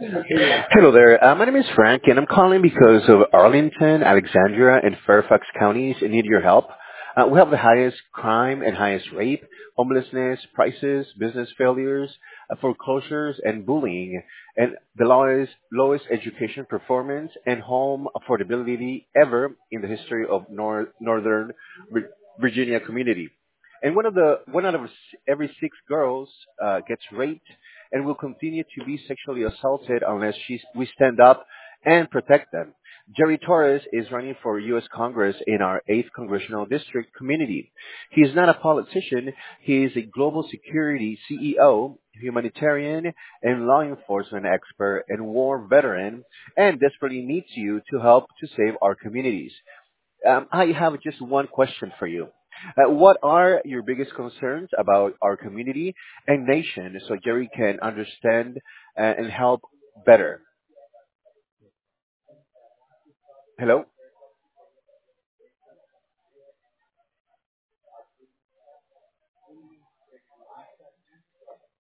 Hello there. My name is Frank, and I'm calling because of Arlington, Alexandria, and Fairfax counties need your help. We have the highest crime and highest rape, homelessness, prices, business failures, foreclosures, and bullying, and the lowest education performance and home affordability ever in the history of Northern Vir- Virginia community. And one out of every six girls gets raped and will continue to be sexually assaulted unless we stand up and protect them. Jerry Torres is running for U.S. Congress in our 8th Congressional District community. He is not a politician. He is a global security CEO, humanitarian, and law enforcement expert and war veteran, and desperately needs you to help to save our communities. I have just one question for you. What are your biggest concerns about our community and nation so Jerry can understand and help better? Hello?